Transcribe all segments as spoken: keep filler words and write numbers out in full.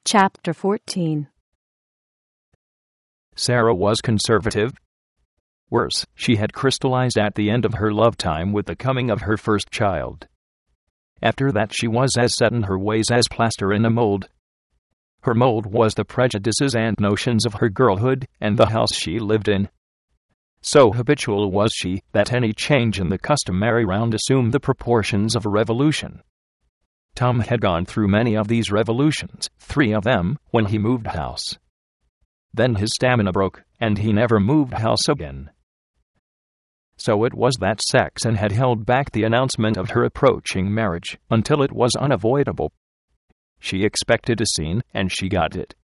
Chapter fourteen. Sarah was conservative. Worse, she had crystallized at the end of her love time with the coming of her first child. After that she was as set in her ways as plaster in a mold. Her mold was the prejudices and notions of her girlhood and the house she lived in. So habitual was she that any change in the customary round assumed the proportions of a revolution. Tom had gone through many of these revolutions, three of them, when he moved house. Then his stamina broke, and he never moved house again. So it was that Saxon had held back the announcement of her approaching marriage, until it was unavoidable. She expected a scene, and she got it.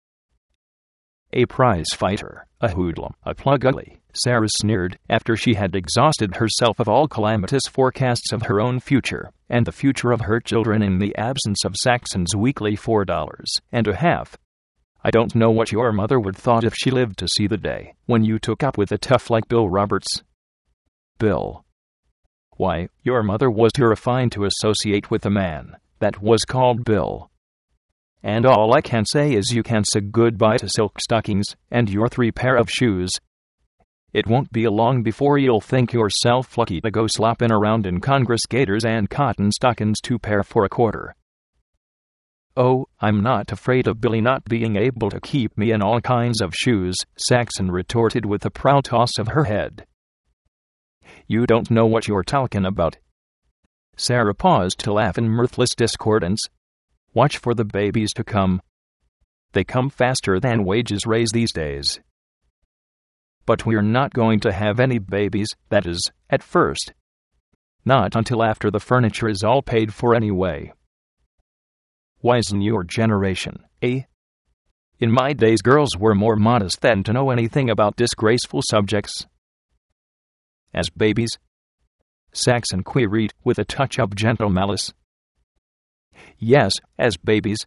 A prize fighter, a hoodlum, a plug ugly, Sarah sneered, after she had exhausted herself of all calamitous forecasts of her own future, and the future of her children in the absence of Saxon's weekly four dollars and a half. I don't know what your mother would thought if she lived to see the day when you took up with a tough like Bill Roberts. Bill. Why, your mother was too refined to associate with a man that was called Bill. And all I can say is you can say goodbye to silk stockings and your three pair of shoes. It won't be long before you'll think yourself lucky to go slopping around in Congress gaiters and cotton stockings two pair for a quarter. Oh, I'm not afraid of Billy not being able to keep me in all kinds of shoes, Saxon retorted with a proud toss of her head. You don't know what you're talking about. Sarah paused to laugh in mirthless discordance. Watch for the babies to come. They come faster than wages raise these days. But we're not going to have any babies, that is, at first. Not until after the furniture is all paid for anyway. Wisen your generation, eh? In my days girls were more modest than to know anything about disgraceful subjects. As babies? Saxon queried, with a touch of gentle malice. Yes, as babies.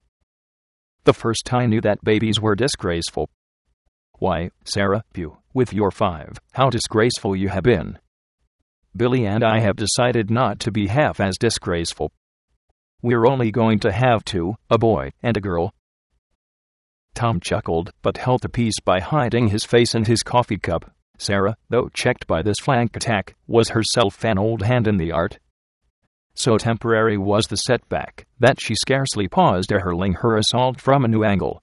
The first I knew that babies were disgraceful. Why, Sarah, you, with your five, how disgraceful you have been. Billy and I have decided not to be half as disgraceful. We're only going to have two, a boy and a girl. Tom chuckled, but held the peace by hiding his face in his coffee cup. Sarah, though checked by this flank attack, was herself an old hand in the art. So temporary was the setback that she scarcely paused ere hurling her assault from a new angle.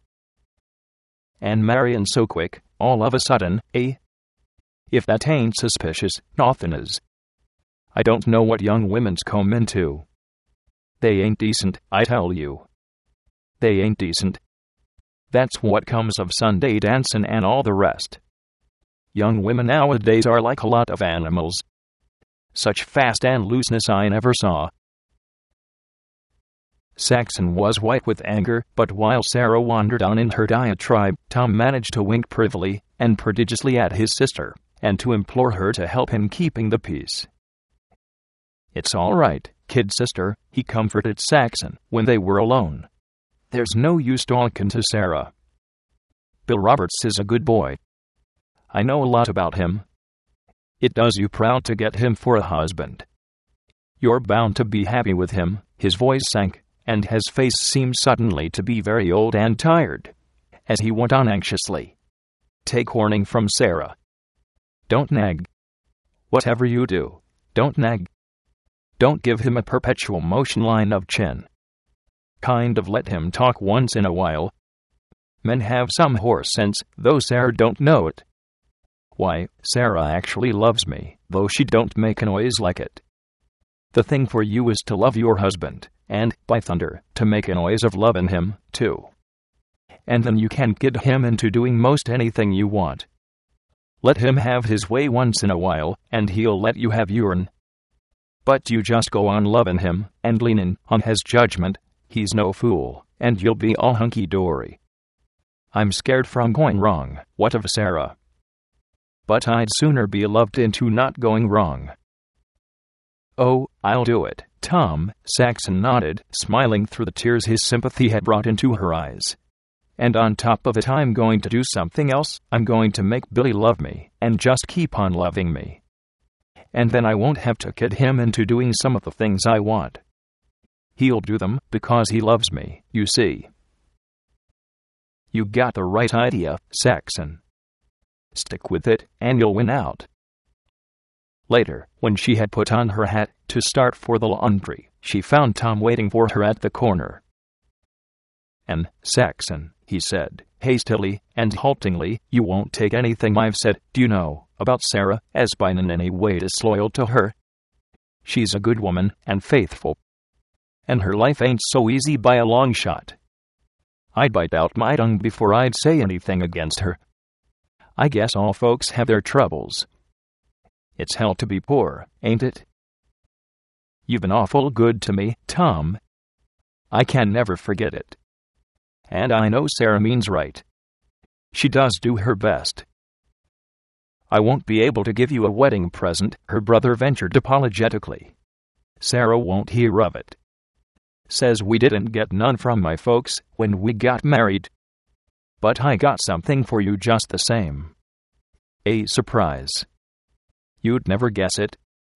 And marryin' so quick, all of a sudden, eh? If that ain't suspicious, nothin' is. I don't know what young women's come into. They ain't decent, I tell you. They ain't decent. That's what comes of Sunday dancin' and all the rest. Young women nowadays are like a lot of animals. Such fast and looseness I never saw. Saxon was white with anger, but while Sarah wandered on in her diatribe, Tom managed to wink privily and prodigiously at his sister, and to implore her to help him keeping the peace. It's all right, kid sister, he comforted Saxon when they were alone. There's no use talking to Sarah. Bill Roberts is a good boy. I know a lot about him. It does you proud to get him for a husband. You're bound to be happy with him. His voice sank, and his face seemed suddenly to be very old and tired, as he went on anxiously. Take warning from Sarah. Don't nag. Whatever you do, don't nag. Don't give him a perpetual motion line of chin. Kind of let him talk once in a while. Men have some horse sense, though Sarah don't know it. Why, Sarah actually loves me, though she don't make a noise like it. The thing for you is to love your husband, and, by thunder, to make a noise of lovin' him, too. And then you can get him into doing most anything you want. Let him have his way once in a while, and he'll let you have yourn. But you just go on lovin' him, and leanin' on his judgment. He's no fool, and you'll be all hunky-dory. I'm scared from going wrong, what of Sarah? But I'd sooner be loved into not going wrong. Oh, I'll do it, Tom, Saxon nodded, smiling through the tears his sympathy had brought into her eyes. And on top of it I'm going to do something else. I'm going to make Billy love me, and just keep on loving me. And then I won't have to kid him into doing some of the things I want. He'll do them because he loves me, you see. You got the right idea, Saxon. Stick with it, and you'll win out. Later, when she had put on her hat to start for the laundry, she found Tom waiting for her at the corner. "And, Saxon," he said, hastily and haltingly, "you won't take anything I've said, do you know, about Sarah, as being in any way disloyal to her? She's a good woman, and faithful. And her life ain't so easy by a long shot. I'd bite out my tongue before I'd say anything against her. I guess all folks have their troubles. It's hell to be poor, ain't it? You've been awful good to me, Tom. I can never forget it. And I know Sarah means right. She does do her best." "I won't be able to give you a wedding present," her brother ventured apologetically. "Sarah won't hear of it. Says we didn't get none from my folks when we got married. But I got something for you just the same. A surprise. You'd never guess it."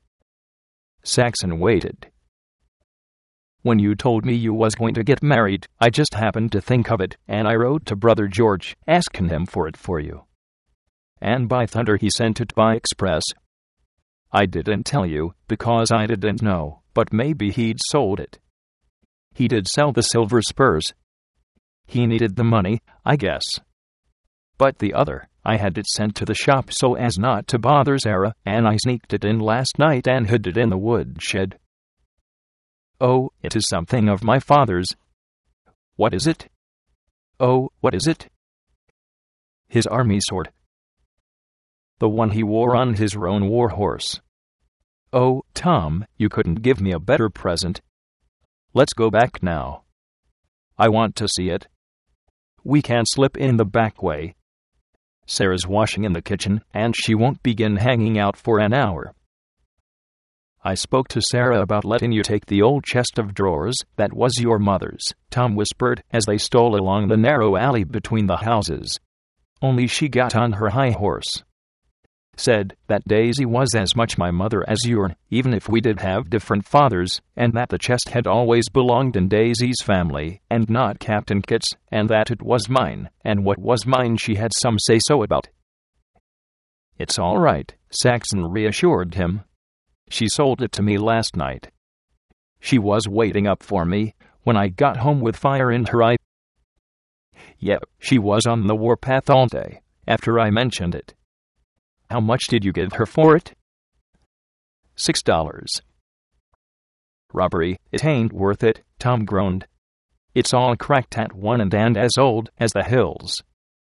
Saxon waited. "When you told me you was going to get married, I just happened to think of it, and I wrote to Brother George, asking him for it for you. And by thunder he sent it by express. I didn't tell you, because I didn't know, but maybe he'd sold it. He did sell the silver spurs. He needed the money, I guess. But the other, I had it sent to the shop so as not to bother Sarah, and I sneaked it in last night and hid it in the woodshed. Oh, it is something of my father's." "What is it?" "Oh, what is it?" "His army sword. The one he wore on his roan war horse. Oh, Tom, you couldn't give me a better present. Let's go back now. I want to see it. We can't slip in the back way. Sarah's washing in the kitchen, and she won't begin hanging out for an hour. I spoke to Sarah about letting you take the old chest of drawers that was your mother's," Tom whispered as they stole along the narrow alley between the houses. "Only she got on her high horse. Said that Daisy was as much my mother as yourn, even if we did have different fathers, and that the chest had always belonged in Daisy's family, and not Captain Kit's, and that it was mine, and what was mine she had some say-so about." "It's all right," Saxon reassured him. "She sold it to me last night. She was waiting up for me when I got home with fire in her eye. Yep, she was on the warpath all day, after I mentioned it." "How much did you give her for it?" Six dollars. "Robbery, it ain't worth it," Tom groaned. "It's all cracked at one end and as old as the hills.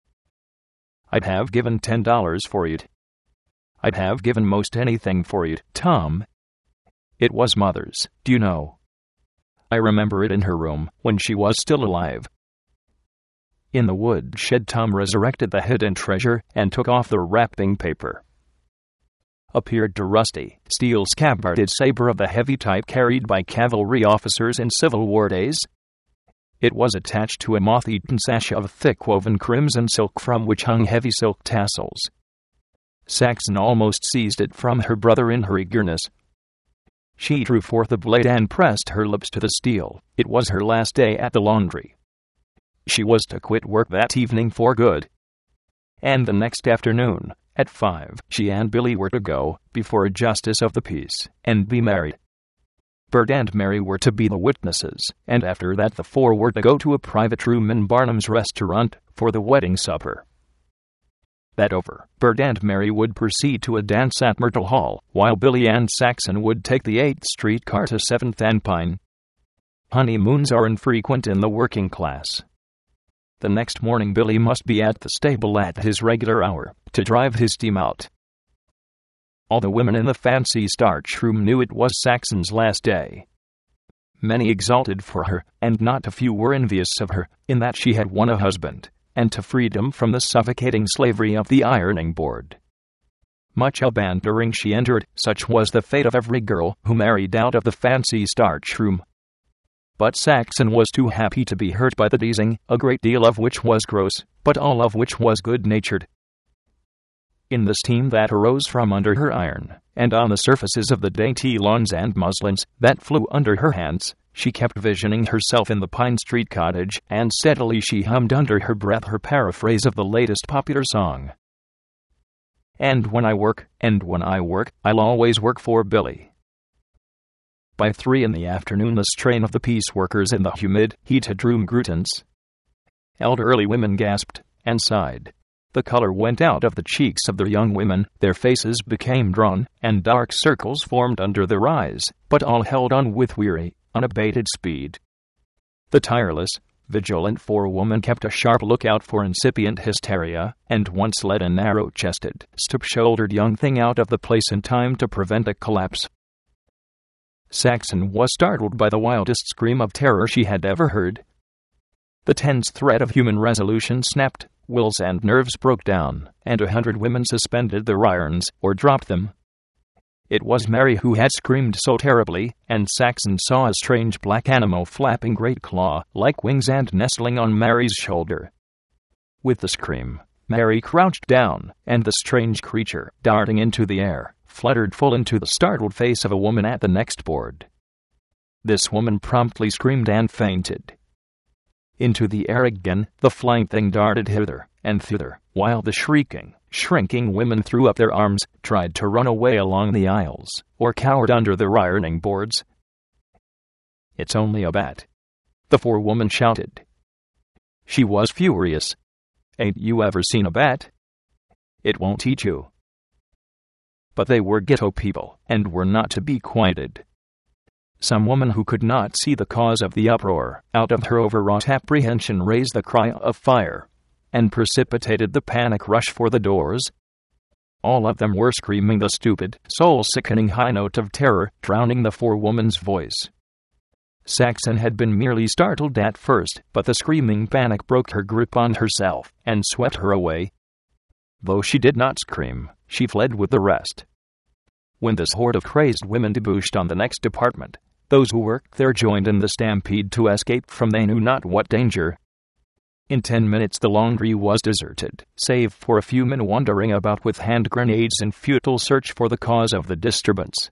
I'd have given ten dollars for it. I'd have given most anything for it, Tom. It was Mother's, do you know? I remember it in her room when she was still alive." In the woodshed, Tom resurrected the hidden treasure and took off the wrapping paper. Appeared the rusty, steel-scabbarded saber of the heavy type carried by cavalry officers in Civil War days. It was attached to a moth-eaten sash of thick woven crimson silk from which hung heavy silk tassels. Saxon almost seized it from her brother in her eagerness. She drew forth the blade and pressed her lips to the steel. It was her last day at the laundry. She was to quit work that evening for good. And the next afternoon, at five, she and Billy were to go before a justice of the peace and be married. Bert and Mary were to be the witnesses, and after that the four were to go to a private room in Barnum's restaurant for the wedding supper. That over, Bert and Mary would proceed to a dance at Myrtle Hall, while Billy and Saxon would take the eighth streetcar to seventh and Pine. Honeymoons are infrequent in the working class. The next morning Billy must be at the stable at his regular hour to drive his team out. All the women in the fancy starch room knew it was Saxon's last day. Many exulted for her, and not a few were envious of her, in that she had won a husband, and to freedom from the suffocating slavery of the ironing board. Much a bantering she endured, such was the fate of every girl who married out of the fancy starch room. But Saxon was too happy to be hurt by the teasing, a great deal of which was gross, but all of which was good-natured. In the steam that arose from under her iron, and on the surfaces of the dainty lawns and muslins that flew under her hands, She kept visioning herself in the Pine Street cottage, and steadily she hummed under her breath her paraphrase of the latest popular song. And when I work, and when I work, I'll always work for Billy. By three in the afternoon, the strain of the piece workers in the humid, heated room grew tense. Elderly women gasped and sighed. The color went out of the cheeks of the young women, their faces became drawn, and dark circles formed under their eyes, but all held on with weary, unabated speed. The tireless, vigilant forewoman kept a sharp lookout for incipient hysteria, and once led a narrow-chested, stoop-shouldered young thing out of the place in time to prevent a collapse. Saxon was startled by the wildest scream of terror she had ever heard. The tense thread of human resolution snapped, wills and nerves broke down, and a hundred women suspended their irons, or dropped them. It was Mary who had screamed so terribly, and Saxon saw a strange black animal flapping great claw-like wings and nestling on Mary's shoulder. With the scream, Mary crouched down, and the strange creature, darting into the air, fluttered full into the startled face of a woman at the next board. This woman promptly screamed and fainted. Into the air again, the flying thing darted hither and thither, while the shrieking, shrinking women threw up their arms, tried to run away along the aisles, or cowered under their ironing boards. "It's only a bat," the forewoman shouted. She was furious. "Ain't you ever seen a bat? It won't eat you." But they were ghetto people, and were not to be quieted. Some woman who could not see the cause of the uproar, out of her overwrought apprehension raised the cry of fire, and precipitated the panic rush for the doors. All of them were screaming the stupid, soul-sickening high note of terror, drowning the forewoman's voice. Saxon had been merely startled at first, but the screaming panic broke her grip on herself, and swept her away. Though she did not scream, she fled with the rest. When this horde of crazed women debouched on the next department, those who worked there joined in the stampede to escape from they knew not what danger. In ten minutes the laundry was deserted, save for a few men wandering about with hand grenades in futile search for the cause of the disturbance.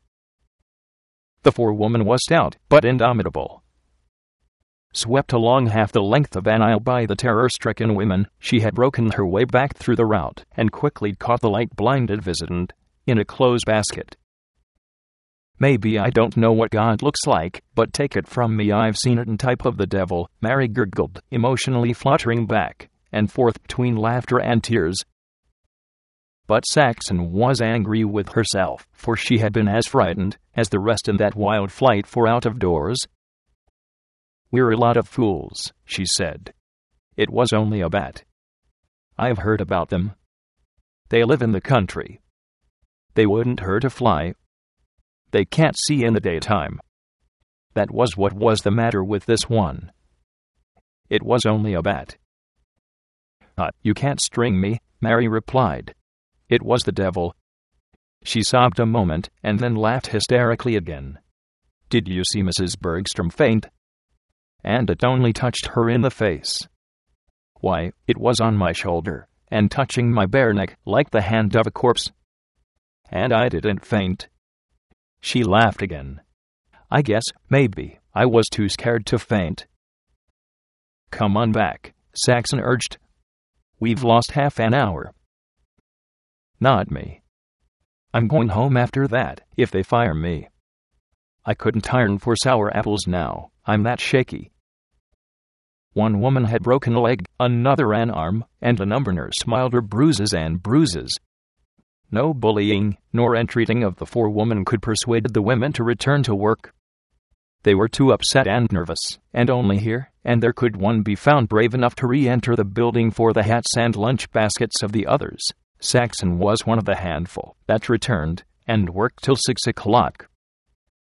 The forewoman was stout, but indomitable. Swept along half the length of an aisle by the terror-stricken women, she had broken her way back through the rout, and quickly caught the light-blinded visitant in a clothes basket. "Maybe I don't know what God looks like, but take it from me I've seen it in type of the devil," Mary gurgled, emotionally fluttering back and forth between laughter and tears. But Saxon was angry with herself, for she had been as frightened as the rest in that wild flight for out of doors. "We're a lot of fools," she said. "It was only a bat. I've heard about them. They live in the country. They wouldn't hurt a fly. They can't see in the daytime. That was what was the matter with this one. It was only a bat." "Uh, you can't string me," Mary replied. "It was the devil." She sobbed a moment, and then laughed hysterically again. "Did you see Missus Bergstrom faint?" And it only touched her in the face. "Why, it was on my shoulder, and touching my bare neck like the hand of a corpse. And I didn't faint." She laughed again. "I guess, maybe, I was too scared to faint." "Come on back," Saxon urged. "We've lost half an hour." "Not me. I'm going home after that, if they fire me. I couldn't iron for sour apples now, I'm that shaky." One woman had broken a leg, another an arm, and a number smiled her bruises and bruises. No bullying nor entreating of the forewoman could persuade the women to return to work. They were too upset and nervous, and only here and there could one be found brave enough to re-enter the building for the hats and lunch baskets of the others. Saxon was one of the handful that returned, and worked till six o'clock.